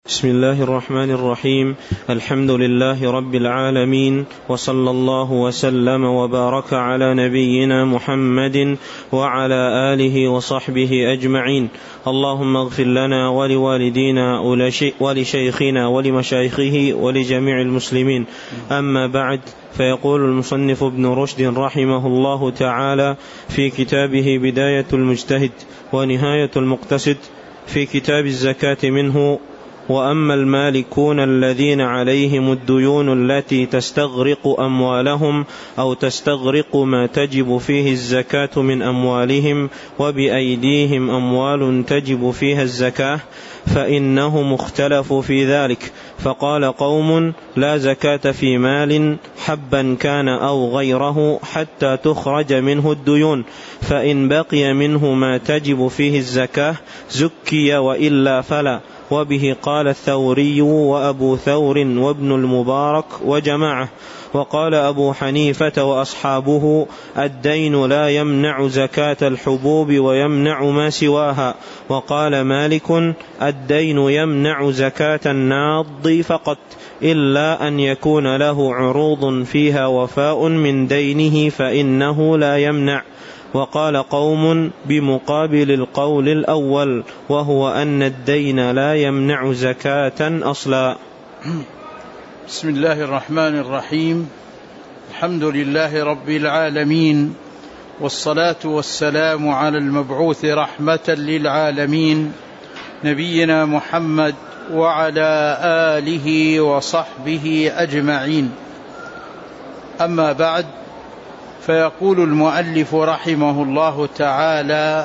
بسم الله الرحمن الرحيم. الحمد لله رب العالمين، وصلى الله وسلم وبارك على نبينا محمد وعلى آله وصحبه أجمعين. اللهم اغفر لنا ولوالدينا ولشيخنا ولمشايخه ولجميع المسلمين. أما بعد، فيقول المصنف ابن رشد رحمه الله تعالى في كتابه بداية المجتهد ونهاية المقتصد في كتاب الزكاة منه: وأما المالكون الذين عليهم الديون التي تستغرق أموالهم أو تستغرق ما تجب فيه الزكاة من أموالهم وبأيديهم أموال تجب فيها الزكاة، فإنهم اختلفوا في ذلك، فقال قوم: لا زكاة في مال حبا كان أو غيره حتى تخرج منه الديون، فإن بقي منه ما تجب فيه الزكاة زكي وإلا فلا. وبه قال الثوري وأبو ثور وابن المبارك وجماعة. وقال أبو حنيفة وأصحابه: الدين لا يمنع زكاة الحبوب ويمنع ما سواها. وقال مالك: الدين يمنع زكاة الناض فقط، إلا أن يكون له عروض فيها وفاء من دينه فإنه لا يمنع. وقال قوم بمقابل القول الأول، وهو أن الدين لا يمنع زكاة أصلا. بسم الله الرحمن الرحيم. الحمد لله رب العالمين، والصلاة والسلام على المبعوث رحمة للعالمين نبينا محمد وعلى آله وصحبه أجمعين. أما بعد، فيقول المؤلف رحمه الله تعالى: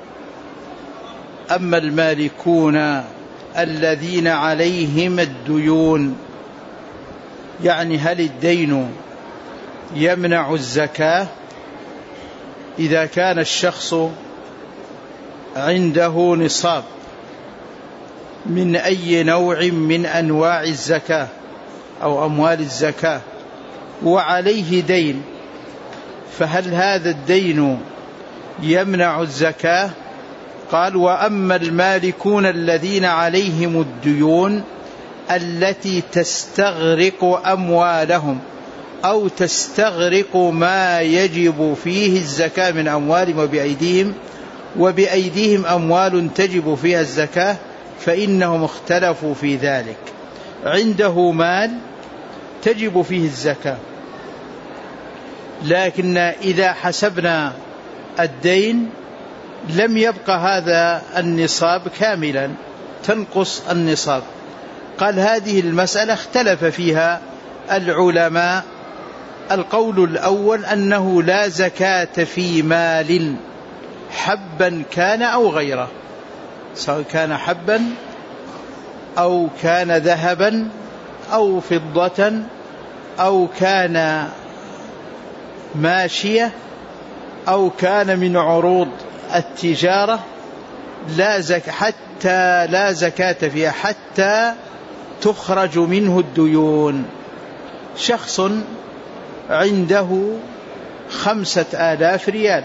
أما المالكون الذين عليهم الديون، يعني هل الدين يمنع الزكاة؟ إذا كان الشخص عنده نصاب من أي نوع من أنواع الزكاة أو أموال الزكاة وعليه دين، فهل هذا الدين يمنع الزكاة؟ قال: وأما المالكون الذين عليهم الديون التي تستغرق أموالهم أو تستغرق ما يجب فيه الزكاة من أموالهم وبأيديهم أموال تجب فيها الزكاة، فإنهم اختلفوا في ذلك. عنده مال تجب فيه الزكاة، لكن إذا حسبنا الدين لم يبقى هذا النصاب كاملا، تنقص النصاب. قال: هذه المسألة اختلف فيها العلماء. القول الأول أنه لا زكاة في مال حبا كان أو غيره، سواء كان حبا أو كان ذهبا أو فضة أو كان ماشية أو كان من عروض التجارة، حتى لا زكاة فيها حتى تخرج منه الديون. شخص عنده 5,000 ريال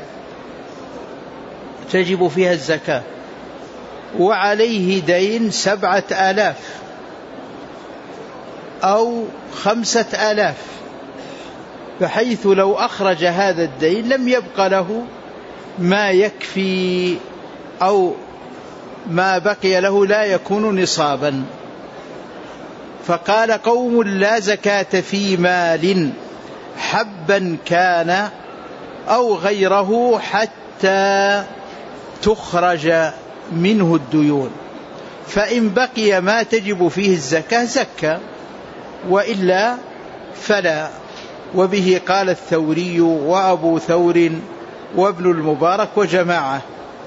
تجب فيها الزكاة، وعليه دين 7,000 أو 5,000، بحيث لو أخرج هذا الدين لم يبق له ما يكفي، أو ما بقي له لا يكون نصابا. فقال قوم: لا زكاة في مال حبا كان أو غيره حتى تخرج منه الديون، فإن بقي ما تجب فيه الزكاة زكى، وإلا فلا. وبه قال الثوري وأبو ثور وابن المبارك وجماعة.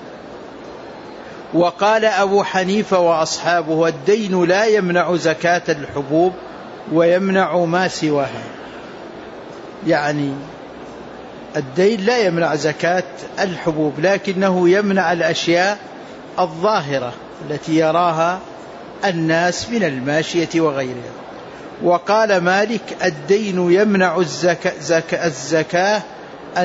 وقال أبو حنيفة وأصحابه: الدين لا يمنع زكاة الحبوب ويمنع ما سواها، يعني الدين لا يمنع زكاة الحبوب، لكنه يمنع الأشياء الظاهرة التي يراها الناس من الماشية وغيرها. وقال مالك: الدين يمنع الزكاة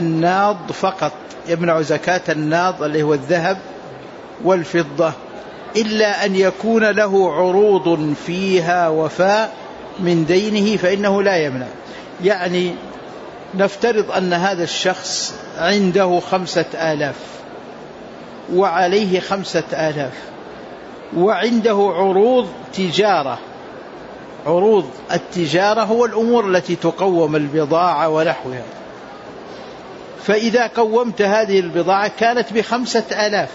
الناض فقط، يمنع زكاة الناض اللي هو الذهب والفضة، إلا أن يكون له عروض فيها وفاء من دينه فإنه لا يمنع. يعني نفترض أن هذا الشخص عنده 5000 وعليه 5000 وعنده عروض تجارة. عروض التجارة هو الأمور التي تقوم البضاعة ونحوها، فإذا قومت هذه البضاعة كانت ب5000،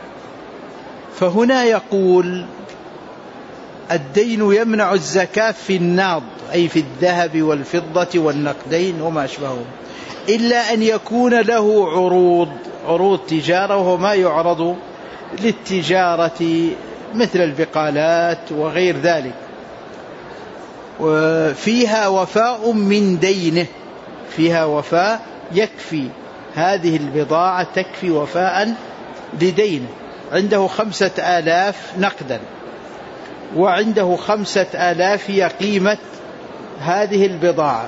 فهنا يقول الدين يمنع الزكاة في الناض، أي في الذهب والفضة والنقدين وما أشبههم، إلا أن يكون له عروض تجارة، وهو ما يعرض للتجارة مثل البقالات وغير ذلك، وفيها وفاء من دينه، فيها وفاء يكفي، هذه البضاعة تكفي وفاء لدينه. عنده 5000 نقدا وعنده 5000 هي قيمة هذه البضاعة،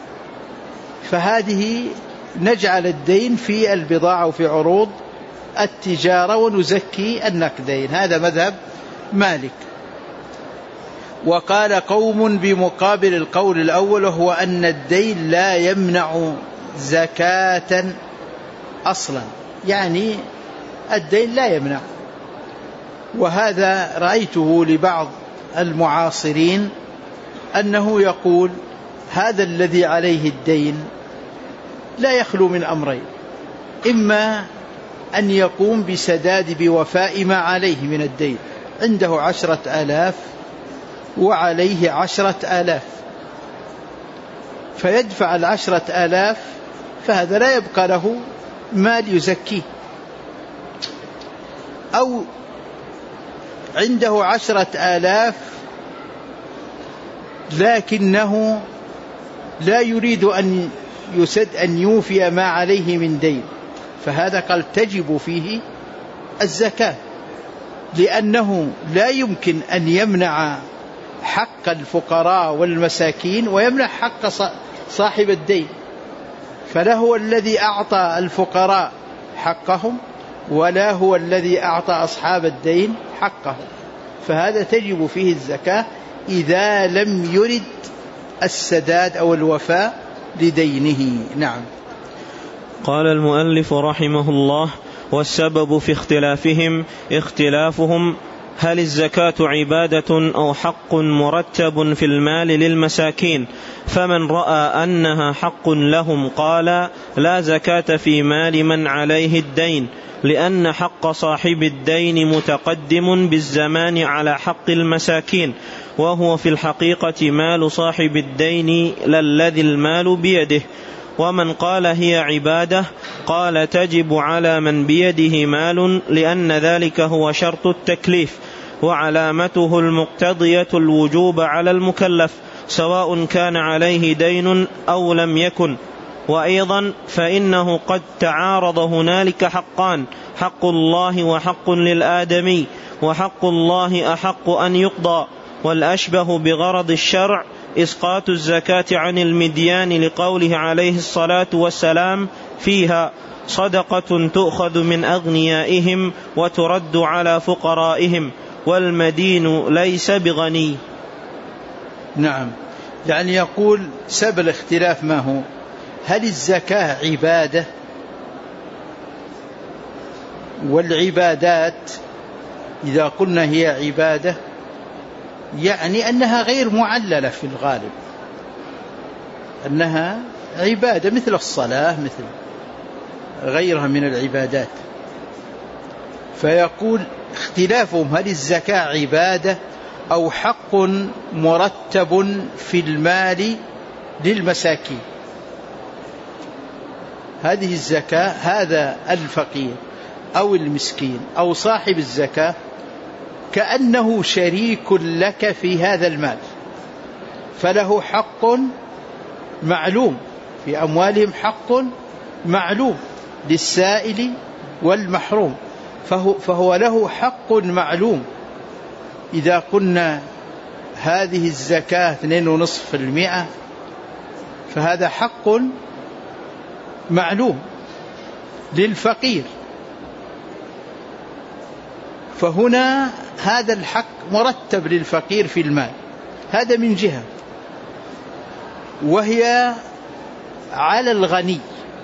فهذه نجعل الدين في البضاعة وفي عروض التجارة ونزكي النقدين. هذا مذهب مالك. وقال قوم بمقابل القول الأول، وهو أن الدين لا يمنع زكاة أصلا، يعني الدين لا يمنع. وهذا رأيته لبعض المعاصرين أنه يقول هذا الذي عليه الدين لا يخلو من أمرين: إما أن يقوم بسداد بوفاء ما عليه من الدين، عنده 10,000 وعليه 10,000، فيدفع 10,000، فهذا لا يبقى له مال يزكيه. أو عنده 10,000 لكنه لا يريد أن يوفي ما عليه من دين، فهذا قال تجب فيه الزكاة، لأنه لا يمكن أن يمنع حق الفقراء والمساكين ويمنع حق صاحب الدين، فلا هو الذي أعطى الفقراء حقهم ولا هو الذي أعطى أصحاب الدين حقهم، فهذا تجب فيه الزكاة إذا لم يرد السداد أو الوفاء لدينه. نعم. قال المؤلف رحمه الله: والسبب في اختلافهم هل الزكاة عبادة أو حق مرتب في المال للمساكين، فمن رأى أنها حق لهم قال لا زكاة في مال من عليه الدين، لأن حق صاحب الدين متقدم بالزمان على حق المساكين، وهو في الحقيقة مال صاحب الدين لا الذي المال بيده. ومن قال هي عبادة قال تجب على من بيده مال، لأن ذلك هو شرط التكليف، وعلامته المقتضية الوجوب على المكلف، سواء كان عليه دين أو لم يكن. وأيضا فإنه قد تعارض هنالك حقان: حق الله وحق للآدمي، وحق الله أحق أن يقضى. والأشبه بغرض الشرع إسقاط الزكاة عن المديان، لقوله عليه الصلاة والسلام فيها: صدقة تؤخذ من أغنيائهم وترد على فقرائهم، والمدين ليس بغني. نعم. يعني يقول سبب الاختلاف ما هو؟ هل الزكاة عبادة؟ والعبادات إذا قلنا هي عبادة يعني أنها غير معللة في الغالب، أنها عبادة مثل الصلاة مثل غيرها من العبادات. فيقول اختلافهم هل الزكاة عبادة أو حق مرتب في المال للمساكين. هذه الزكاة، هذا الفقير أو المسكين أو صاحب الزكاة كأنه شريك لك في هذا المال، فله حق معلوم في أموالهم، حق معلوم للسائل والمحروم، فهو له حق معلوم. إذا قلنا هذه الزكاة 2.5%، فهذا حق معلوم للفقير. فهنا هذا الحق مرتب للفقير في المال، هذا من جهة، وهي على الغني،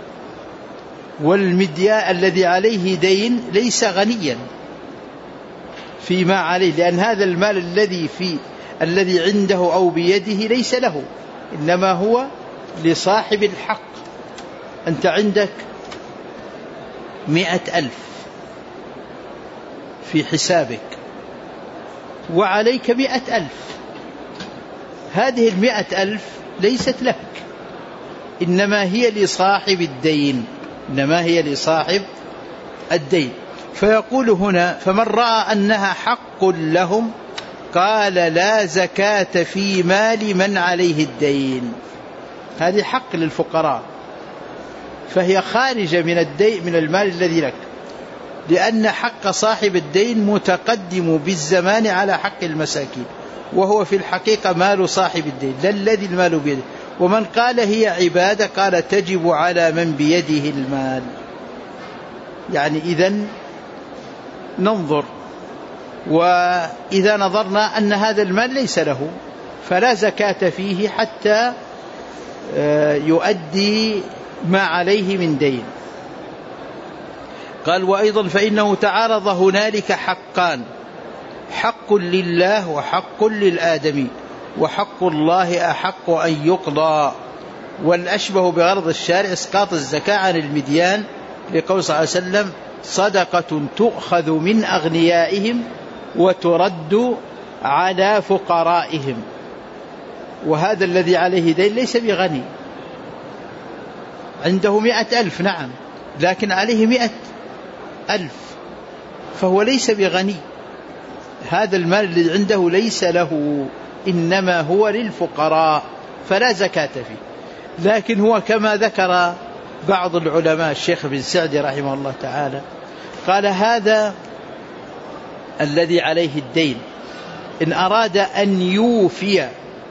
والمديان الذي عليه دين ليس غنيا فيما عليه، لأن هذا المال الذي عنده أو بيده ليس له، إنما هو لصاحب الحق. أنت عندك 100,000 في حسابك وعليك 100,000، هذه 100,000 ليست لك، إنما هي لصاحب الدين، إنما هي لصاحب الدين. فيقول هنا: فمن رأى أنها حق لهم قال لا زكاة في مال من عليه الدين. هذه حق للفقراء، فهي خارجة من الدين، من المال الذي لك، لأن حق صاحب الدين متقدم بالزمان على حق المساكين، وهو في الحقيقة مال صاحب الدين لا الذي المال بيده. ومن قال هي عبادة قال تجب على من بيده المال. يعني إذن ننظر، وإذا نظرنا أن هذا المال ليس له فلا زكاة فيه حتى يؤدي ما عليه من دين. قال: وأيضا فإنه تعارض هنالك حقان: حق لله وحق للآدمي، وحق الله أحق أن يقضى. والأشبه بغرض الشارع إسقاط الزكاة عن المديان، لقول صلى الله عليه وسلم: صدقة تؤخذ من أغنيائهم وترد على فقرائهم. وهذا الذي عليه دين ليس بغني، عنده 100,000 نعم، لكن عليه 100,000، فهو ليس بغني، هذا المال الذي عنده ليس له، إنما هو للفقراء فلا زكاة فيه. لكن هو كما ذكر بعض العلماء، الشيخ بن سعدي رحمه الله تعالى قال: هذا الذي عليه الدين إن أراد أن يوفي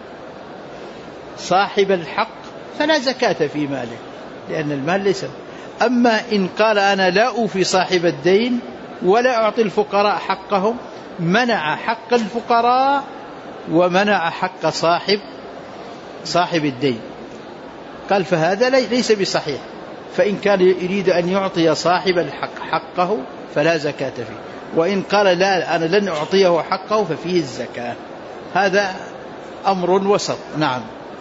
صاحب الحق فلا زكاة في ماله، لأن المال ليس. أما إن قال أنا لا أوفي صاحب الدين ولا أعطي الفقراء حقهم، منع حق الفقراء ومنع حق صاحب الدين. قال: فهذا ليس بصحيح. فإن كان يريد أن يعطي صاحب الحق حقه فلا زكاة فيه، وإن قال لا أنا لن أعطيه حقه ففيه الزكاة. هذا أمر وسط. نعم.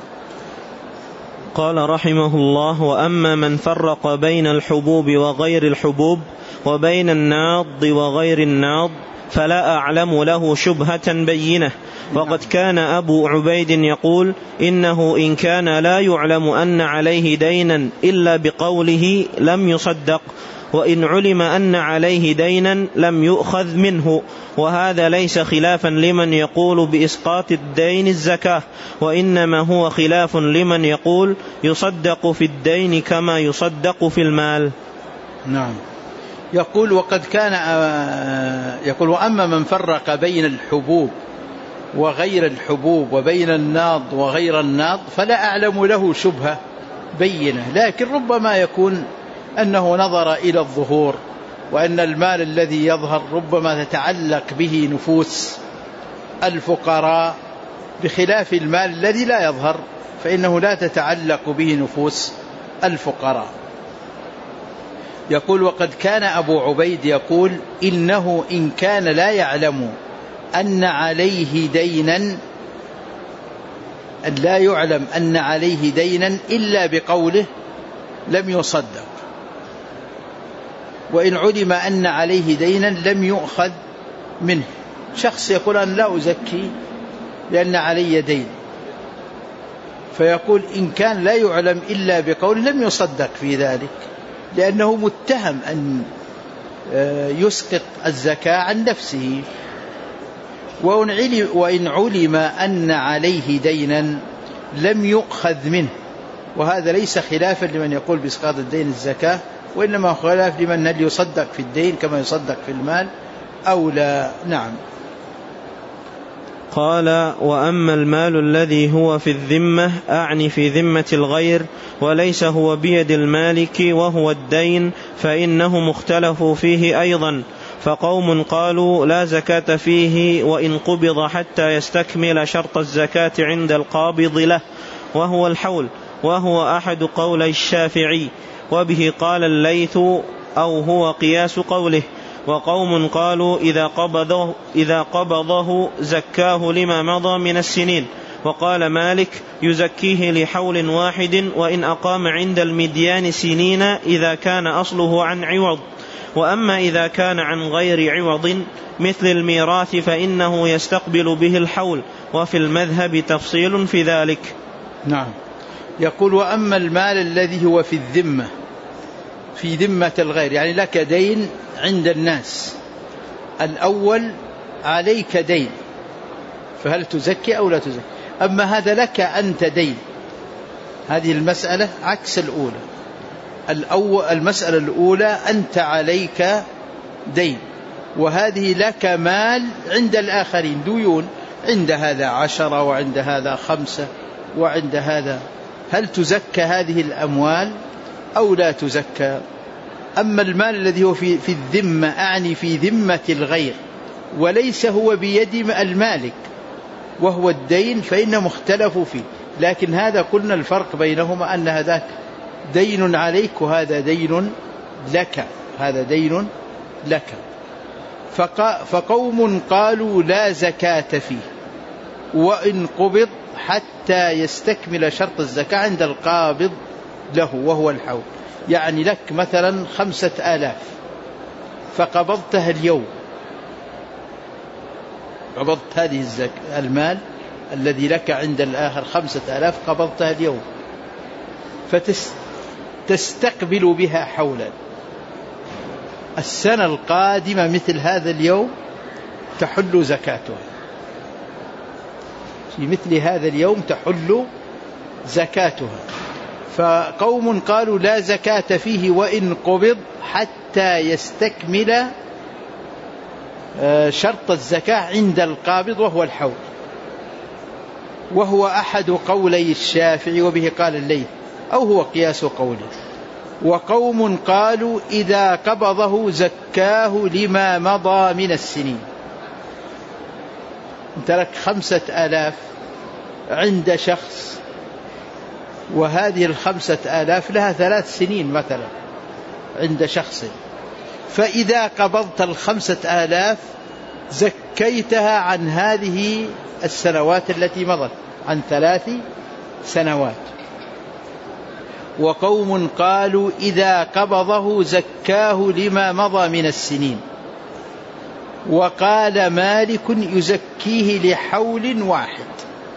قال رحمه الله: وأما من فرق بين الحبوب وغير الحبوب وبين الناض وغير الناض فلا أعلم له شبهة بينة. وقد كان أبو عبيد يقول: إنه إن كان لا يعلم أن عليه دينا إلا بقوله لم يصدق، وإن علم أن عليه دينا لم يؤخذ منه. وهذا ليس خلافا لمن يقول بإسقاط الدين الزكاة، وإنما هو خلاف لمن يقول يصدق في الدين كما يصدق في المال. نعم. يقول: وقد كان يقول: وأما من فرق بين الحبوب وغير الحبوب وبين الناض وغير الناض فلا أعلم له شبهة بينة، لكن ربما يكون أنه نظر إلى الظهور، وأن المال الذي يظهر ربما تتعلق به نفوس الفقراء، بخلاف المال الذي لا يظهر فإنه لا تتعلق به نفوس الفقراء. يقول: وقد كان أبو عبيد يقول: إنه إن كان لا يعلم أن عليه دينا، لا يعلم أن عليه دينا إلا بقوله لم يصدق، وإن علم أن عليه دينا لم يؤخذ منه. شخص يقول: أنا لا أزكي لأن علي دين، فيقول: إن كان لا يعلم إلا بقوله لم يصدق في ذلك، لأنه متهم أن يسقط الزكاة عن نفسه. وإن علم أن عليه دينا لم يؤخذ منه، وهذا ليس خلافا لمن يقول بإسقاط الدين الزكاة، وإنما خلاف لمن هل يصدق في الدين كما يصدق في المال أو لا. نعم. قال: وأما المال الذي هو في الذمة، أعني في ذمة الغير وليس هو بيد المالك وهو الدين، فإنهم اختلفوا فيه أيضا، فقوم قالوا لا زكاة فيه وإن قبض حتى يستكمل شرط الزكاة عند القابض له وهو الحول، وهو أحد قولي الشافعي، وبه قال الليث أو هو قياس قوله. وقوم قالوا إذا قبضه زكاه لما مضى من السنين، وقال مالك يزكيه لحول واحد وإن أقام عند المديان سنين إذا كان أصله عن عوض. وأما إذا كان عن غير عوض مثل الميراث فإنه يستقبل به الحول، وفي المذهب تفصيل في ذلك. نعم. يقول وأما المال الذي هو في الذمة، في ذمة الغير، يعني لك دين عند الناس، الأول عليك دين فهل تزكي أو لا تزكي؟ أما هذا لك أنت دين، هذه المسألة عكس الأولى. المسألة الأولى أنت عليك دين، وهذه لك مال عند الآخرين، ديون عند هذا 10 وعند هذا 5 وعند هذا، هل تزكى هذه الأموال أو لا تزكى؟ أما المال الذي هو في الذمة، أعني في ذمة الغير وليس هو بيد المالك وهو الدين، فإن مختلف فيه، لكن هذا قلنا الفرق بينهما أن هذاك دين عليك وهذا دين لك، هذا دين لك. فقوم قالوا لا زكاة فيه وإن قبض حتى يستكمل شرط الزكاة عند القابض له وهو الحول. يعني لك مثلا 5000 فقبضتها اليوم، قبضت هذه المال الذي لك عند الآخر 5000 قبضتها اليوم، فتستقبل بها حولا. السنة القادمة مثل هذا اليوم تحل زكاتها، في مثل هذا اليوم تحل زكاتها. فقوم قالوا لا زكاة فيه وإن قبض حتى يستكمل شرط الزكاة عند القابض وهو الحول، وهو أحد قولي الشافعي، وبه قال الليث أو هو قياس قوله. وقوم قالوا إذا قبضه زكاه لما مضى من السنين. انت لك 5000 عند شخص، وهذه 5000 لها 3 سنين مثلا عند شخص، فإذا قبضت 5000 زكيتها عن هذه السنوات التي مضت، عن 3 سنوات. وقوم قالوا إذا قبضه زكاه لما مضى من السنين، وقال مالك يزكيه لحول واحد،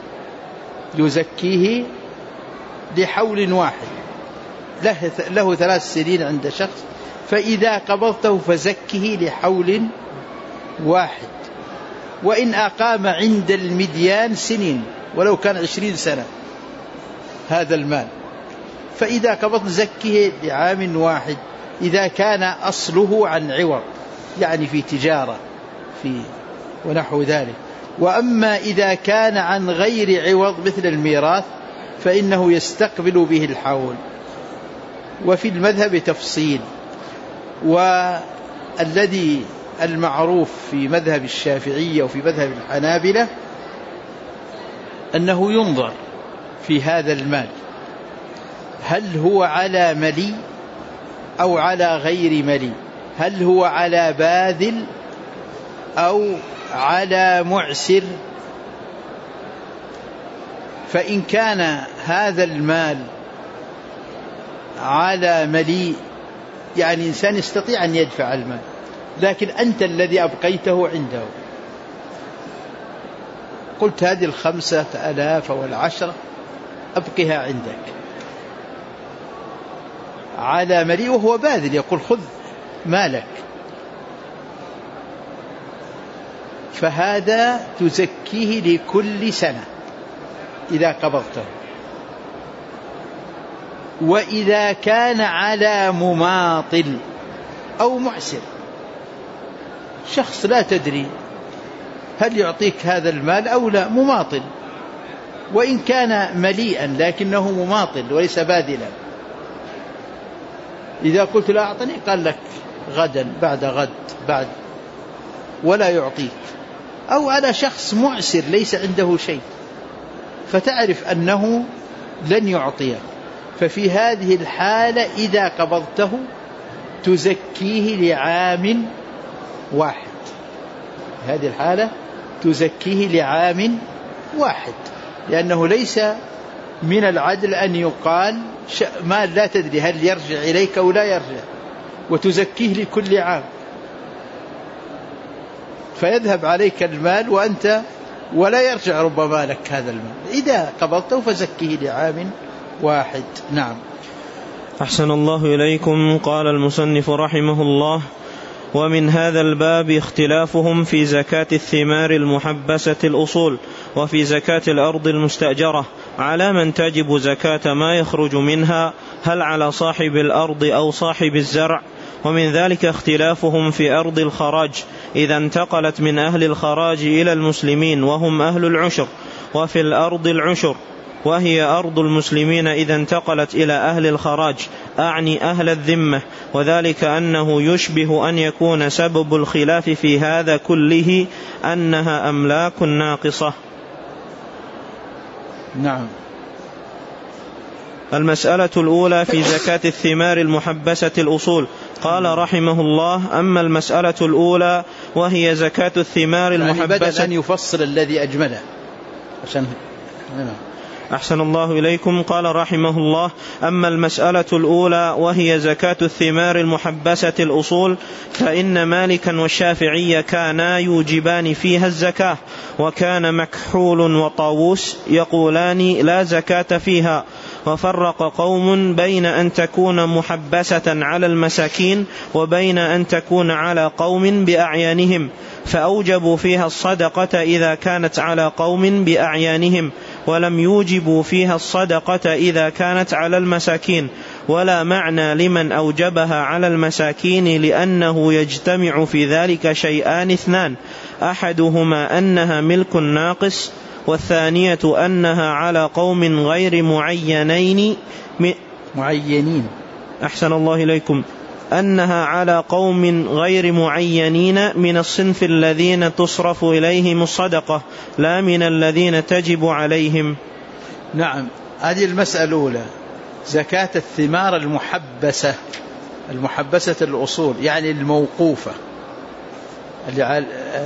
يزكيه لحول واحد، له 3 سنين عند شخص، فإذا قبضته فزكه لحول واحد، وإن أقام عند المديان سنين ولو كان 20 سنة هذا المال، فإذا قبضت زكه لعام واحد إذا كان أصله عن عوض، يعني في تجارة في ونحو ذلك. وأما إذا كان عن غير عوض مثل الميراث فإنه يستقبل به الحول. وفي المذهب تفصيل، والذي المعروف في مذهب الشافعية وفي مذهب الحنابلة أنه ينظر في هذا المال هل هو على ملي أو على غير ملي، هل هو على باذل أو على معسر. فإن كان هذا المال على ملي، يعني إنسان يستطيع أن يدفع المال لكن أنت الذي أبقيته عنده، قلت هذه 5000 والعشرة أبقيها عندك على ملي، وهو باذل يقول خذ مالك، فهذا تزكيه لكل سنة إذا قبضته. وإذا كان على مماطل أو معسر، شخص لا تدري هل يعطيك هذا المال أو لا، مماطل، وإن كان مليئا لكنه مماطل وليس باذلا، إذا قلت لا أعطني قال لك غدا بعد غد بعد ولا يعطيك، أو على شخص معسر ليس عنده شيء فتعرف أنه لن يعطيك، ففي هذه الحالة إذا قبضته تزكيه لعام واحد. هذه الحالة تزكيه لعام واحد، لأنه ليس من العدل أن يقال مال لا تدري هل يرجع إليك أو لا يرجع، وتزكيه لكل عام، فيذهب عليك المال وأنت ولا يرجع ربما لك هذا المال. إذا قبضته فزكيه لعام واحد. نعم. أحسن الله إليكم. قال المصنف رحمه الله: ومن هذا الباب اختلافهم في زكاة الثمار المحبسة الأصول وفي زكاة الأرض المستأجرة، على من تجب زكاة ما يخرج منها، هل على صاحب الأرض أو صاحب الزرع؟ ومن ذلك اختلافهم في أرض الخراج إذا انتقلت من أهل الخراج إلى المسلمين وهم أهل العشر، وفي الأرض العشر وهي أرض المسلمين إذا انتقلت إلى أهل الخراج، أعني أهل الذمة، وذلك أنه يشبه أن يكون سبب الخلاف في هذا كله أنها أملاك ناقصة. نعم. المسألة الأولى في زكاة الثمار المحبسة الأصول. قال رحمه الله: أما المسألة الأولى وهي زكاة الثمار المحبسة، بدأ أن يفصل الذي أجمله عشان أحسن الله إليكم. قال رحمه الله: أما المسألة الأولى وهي زكاة الثمار المحبسة الأصول، فإن مالكا والشافعي كانا يوجبان فيها الزكاة، وكان مكحول وطاووس يقولان لا زكاة فيها، وفرق قوم بين أن تكون محبسة على المساكين وبين أن تكون على قوم بأعيانهم، فأوجبوا فيها الصدقة إذا كانت على قوم بأعيانهم، ولم يوجبوا فيها الصدقة إذا كانت على المساكين، ولا معنى لمن أوجبها على المساكين، لأنه يجتمع في ذلك شيئان اثنان: أحدهما أنها ملك ناقص، والثانية أنها على قوم غير معينين. أحسن الله إليكم. أنها على قوم غير معينين من الصنف الذين تصرف إليهم الصدقة، لا من الذين تجب عليهم. نعم. هذه المسألة الأولى، زكاة الثمار المحبسة الأصول، يعني الموقوفة، اللي على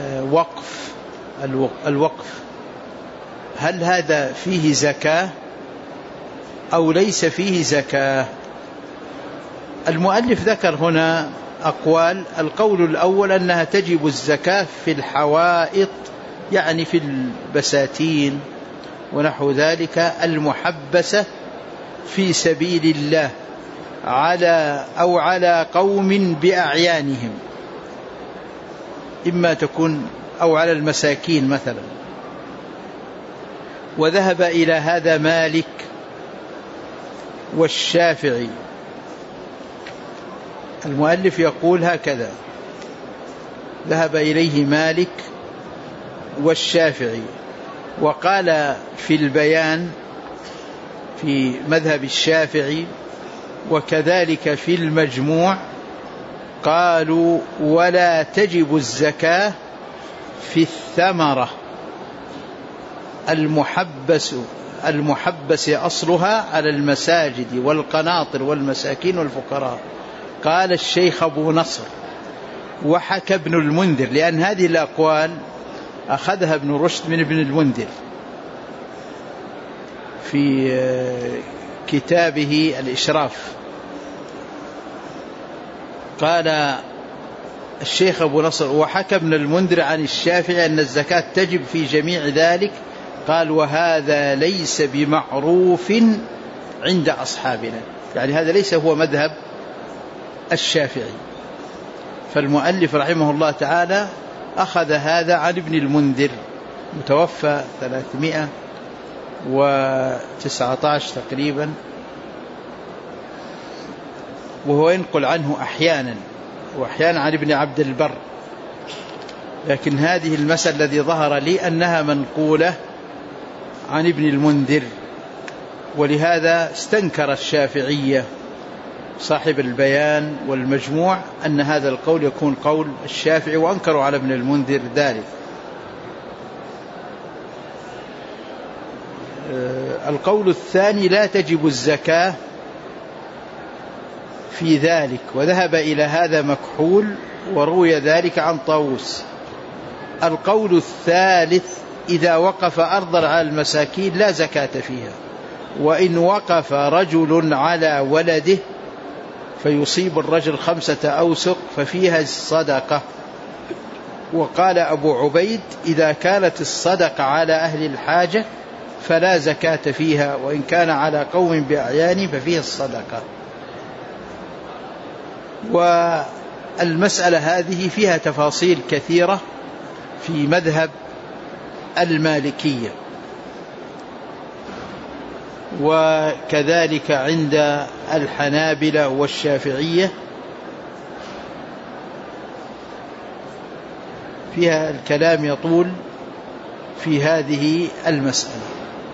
الوقف، هل هذا فيه زكاة أو ليس فيه زكاة؟ المؤلف ذكر هنا أقوال. القول الأول أنها تجب الزكاة في الحوائط، يعني في البساتين ونحو ذلك، المحبسة في سبيل الله على قوم بأعيانهم، إما تكون أو على المساكين مثلا. وذهب إلى هذا مالك والشافعي. المؤلف يقول هكذا: ذهب إليه مالك والشافعي. وقال في البيان في مذهب الشافعي وكذلك في المجموع، قالوا: ولا تجب الزكاة في الثمرة المحبس أصلها على المساجد والقناطر والمساكين والفقراء. قال الشيخ أبو نصر وحكى ابن المنذر، لأن هذه الأقوال أخذها ابن رشد من ابن المنذر في كتابه الإشراف. قال الشيخ أبو نصر: وحكى ابن المنذر عن الشافعي أن الزكاة تجب في جميع ذلك. قال: وهذا ليس بمعروف عند أصحابنا، يعني هذا ليس هو مذهب الشافعي. فالمؤلف رحمه الله تعالى أخذ هذا عن ابن المنذر، متوفى 319 تقريبا، وهو ينقل عنه أحيانا وأحيانا عن ابن عبد البر، لكن هذه المسألة الذي ظهر لي أنها منقولة عن ابن المنذر، ولهذا استنكر صاحب البيان والمجموع أن هذا القول يكون قول الشافعي، وأنكروا على ابن المنذر ذلك. القول الثاني لا تجب الزكاة في ذلك، وذهب إلى هذا مكحول وروي ذلك عن طاووس. القول الثالث إذا وقف أرضا على المساكين لا زكاة فيها، وإن وقف رجل على ولده فيصيب الرجل 5 أوسق ففيها الصدقة. وقال أبو عبيد إذا كانت الصدقة على أهل الحاجة فلا زكاة فيها، وإن كان على قوم بأعيان ففيها الصدقة. والمسألة هذه فيها تفاصيل كثيرة في مذهب المالكية، وكذلك عند الحنابلة والشافعية فيها الكلام يطول في هذه المسألة.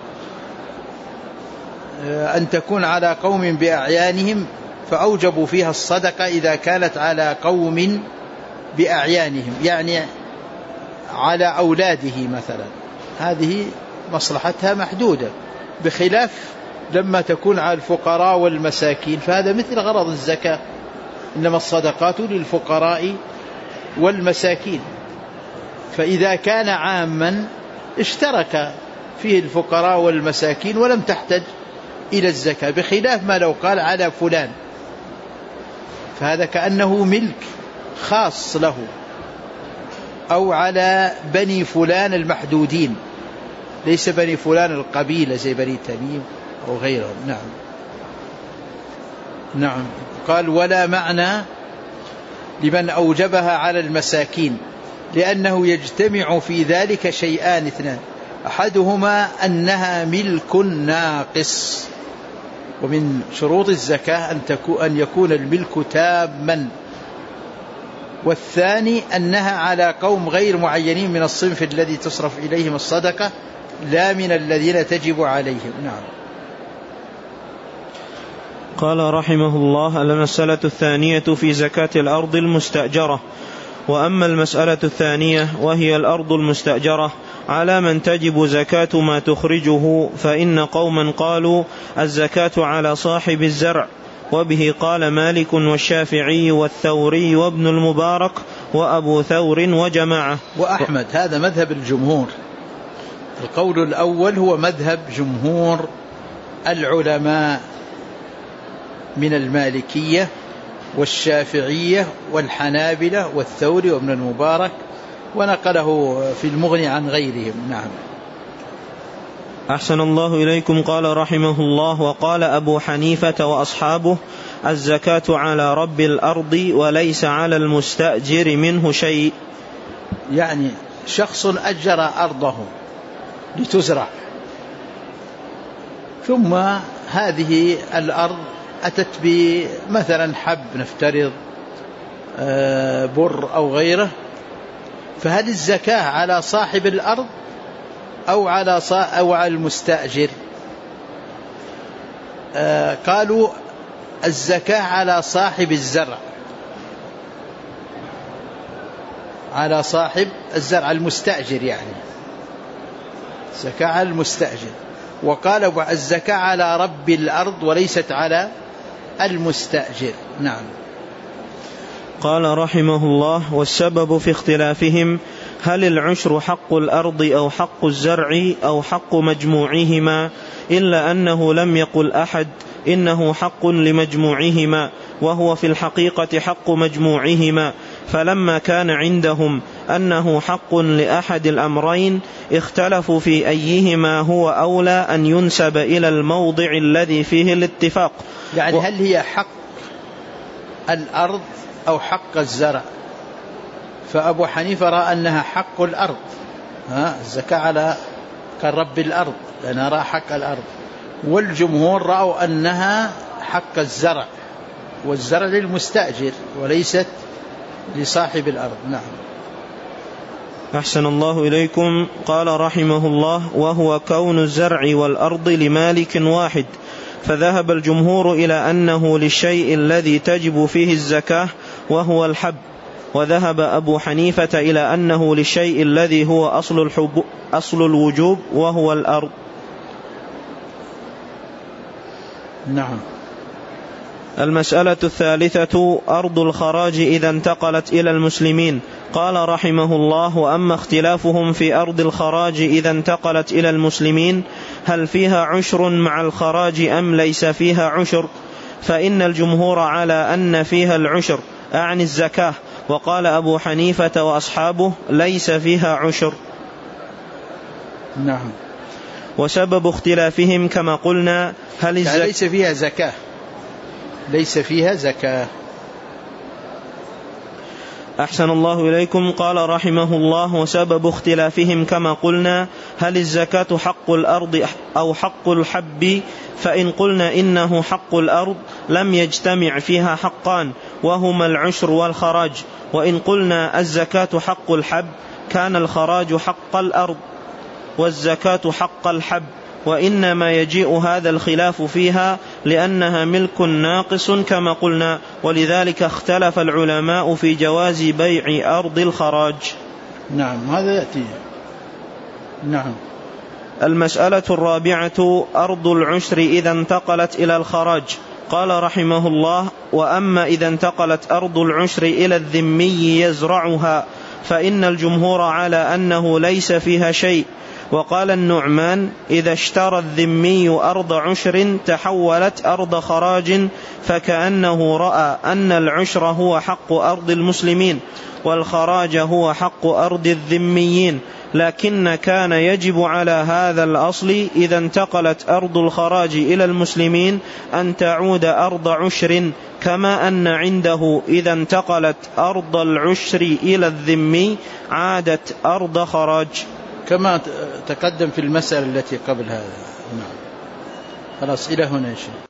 أن تكون على قوم بأعيانهم فأوجبوا فيها الصدقة إذا كانت على قوم بأعيانهم، يعني على أولاده مثلا، هذه مصلحتها محدودة، بخلاف لما تكون على الفقراء والمساكين فهذا مثل غرض الزكاة، إنما الصدقات للفقراء والمساكين. فإذا كان عاما اشترك فيه الفقراء والمساكين ولم تحتج إلى الزكاة، بخلاف ما لو قال على فلان، فهذا كأنه ملك خاص له، أو على بني فلان المحدودين، ليس بني فلان القبيلة زي بني تميم أو غيرهم. نعم. قال ولا معنى لمن أوجبها على المساكين، لأنه يجتمع في ذلك شيئان اثنان، أحدهما أنها ملك ناقص، ومن شروط الزكاة أن يكون الملك تاما، والثاني أنها على قوم غير معينين من الصنف الذي تصرف إليهم الصدقة، لا من الذين تجب عليهم. نعم. قال رحمه الله المسألة الثانية في زكاة الأرض المستأجرة. وأما المسألة الثانية وهي الأرض المستأجرة على من تجب زكاة ما تخرجه، فإن قوما قالوا الزكاة على صاحب الزرع، وبه قال مالك والشافعي والثوري وابن المبارك وأبو ثور وجماعة وأحمد. هذا مذهب الجمهور. القول الأول هو مذهب جمهور العلماء من المالكية والشافعية والحنابلة والثوري وابن المبارك، ونقله في المغني عن غيرهم. نعم. أحسن الله إليكم. قال رحمه الله وقال أبو حنيفة وأصحابه الزكاة على رب الأرض وليس على المستأجر منه شيء. يعني شخص أجر أرضه لتزرع، ثم هذه الأرض أتت بمثلا حب نفترض بر أو غيره، فهل الزكاة على صاحب الأرض أو على المستأجر؟ قالوا الزكاة على صاحب الزرع، على صاحب الزرع المستأجر، يعني الزكاة على المستأجر. وقال الزكاة على رب الأرض وليست على المستأجر. نعم. قال رحمه الله والسبب في اختلافهم هل العشر حق الأرض أو حق الزرع أو حق مجموعهما، إلا أنه لم يقل أحد إنه حق لمجموعهما، وهو في الحقيقة حق مجموعهما، فلما كان عندهم أنه حق لأحد الأمرين اختلفوا في أيهما هو أولى أن ينسب إلى الموضع الذي فيه الاتفاق. يعني هل هي حق الأرض أو حق الزرع؟ فأبو حنيفة رأى أنها حق الأرض، الزكاة على كرب الأرض لأنها رأى حق الأرض، والجمهور رأوا أنها حق الزرع، والزرع للمستأجر وليست لصاحب الأرض. نعم. أحسن الله إليكم. قال رحمه الله وهو كون الزرع والأرض لمالك واحد، فذهب الجمهور إلى أنه للشيء الذي تجب فيه الزكاة وهو الحب، وذهب أبو حنيفة إلى أنه للشيء الذي هو أصل الوجوب وهو الأرض. نعم. المسألة الثالثة: أرض الخراج إذا انتقلت إلى المسلمين. قال رحمه الله: وأما اختلافهم في أرض الخراج إذا انتقلت إلى المسلمين هل فيها عشر مع الخراج أم ليس فيها عشر، فإن الجمهور على أن فيها العشر أعني الزكاة، وقال أبو حنيفة وأصحابه ليس فيها عشر. نعم. وسبب اختلافهم كما قلنا هل الزكاة ليس فيها زكاة، ليس فيها زكاة. أحسن الله إليكم. قال رحمه الله: وسبب اختلافهم كما قلنا هل الزكاة حق الأرض أو حق الحب، فإن قلنا إنه حق الأرض لم يجتمع فيها حقان وهما العشر والخراج، وإن قلنا الزكاة حق الحب كان الخراج حق الأرض والزكاة حق الحب، وإنما يجيء هذا الخلاف فيها لأنها ملك ناقص كما قلنا، ولذلك اختلف العلماء في جواز بيع أرض الخراج. نعم، هذا يأتي. نعم. المسألة الرابعة: أرض العشر إذا انتقلت إلى الخراج. قال رحمه الله: وأما إذا انتقلت أرض العشر إلى الذمي يزرعها فإن الجمهور على أنه ليس فيها شيء. وقال النعمان: إذا اشترى الذمي أرض عشر تحولت أرض خراج فكأنه رأى أن العشر هو حق أرض المسلمين والخراج هو حق أرض الذميين، لكن كان يجب على هذا الأصل إذا انتقلت أرض الخراج إلى المسلمين أن تعود أرض عشر، كما أن عنده إذا انتقلت أرض العشر إلى الذمي عادت أرض خراج، كما تقدم في المسألة التي قبل هذا. نعم. خلاص، إلى هنا يا شيخ.